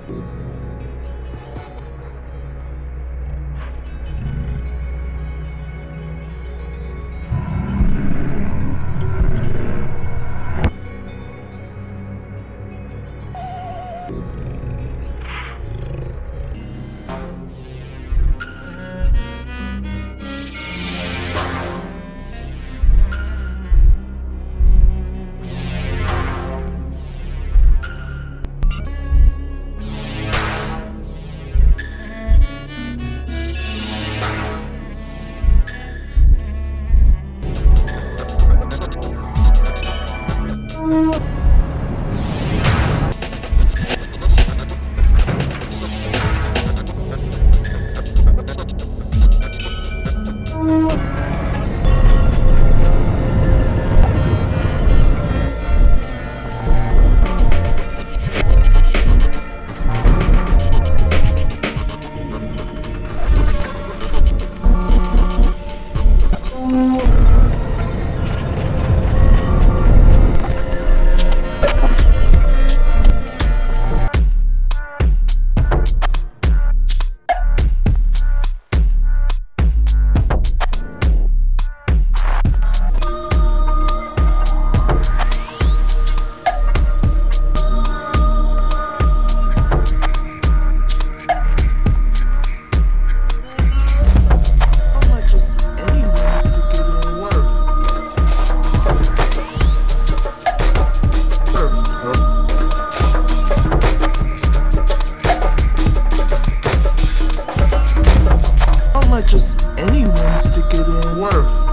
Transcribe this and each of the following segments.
Just anyone's to get in. Worth.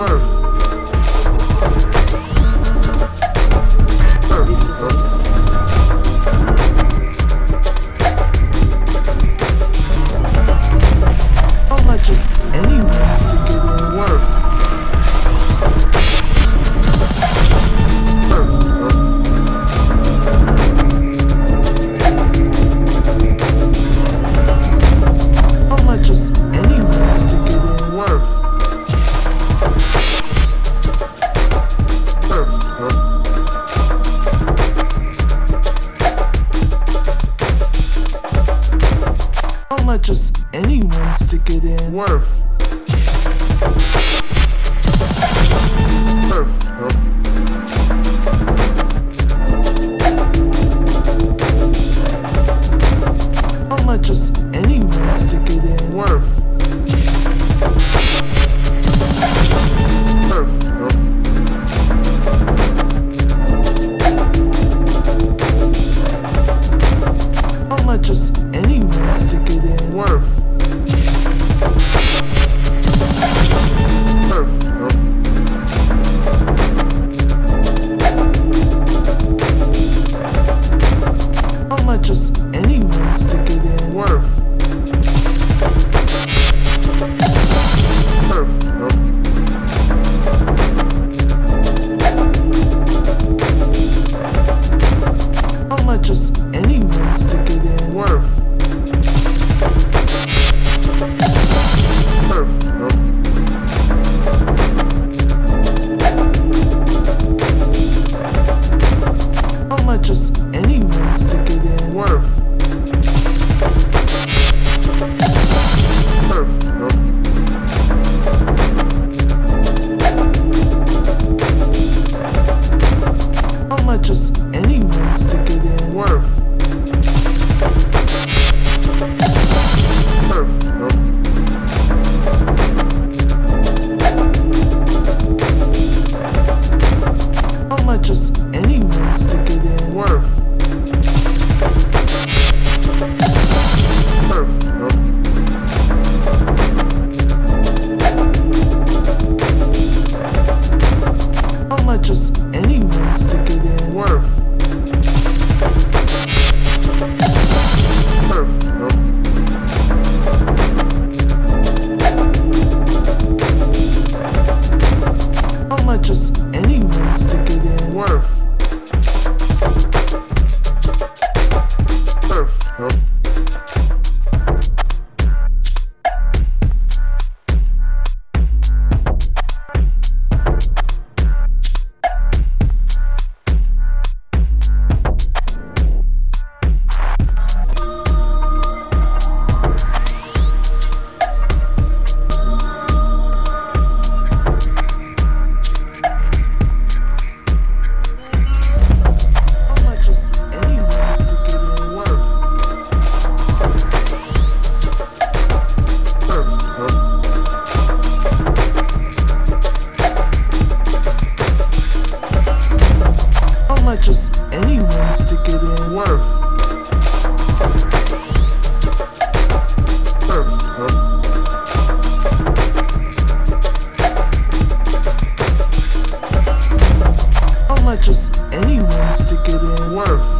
Worth. This is it. How much is anyone's to get in? Worth. How much is anyone's to get in? Worth. How much is anyone's to get in? Worth. How much is anyone's to get in? Worth. How much is anyone's to get in? Worth. How much is anyone's to get in? Worth. How much is anyone's to get in? Worth. How much is anyone's to get in? Worth. How much is anyone's to get in? Worth. How much is anyone's to get in? Worth. How much is anyone's to get in? Worth. How much is anyone's to get in? Worth. How much is anyone's to get in? Worth. How much is anyone's to get in? Worth.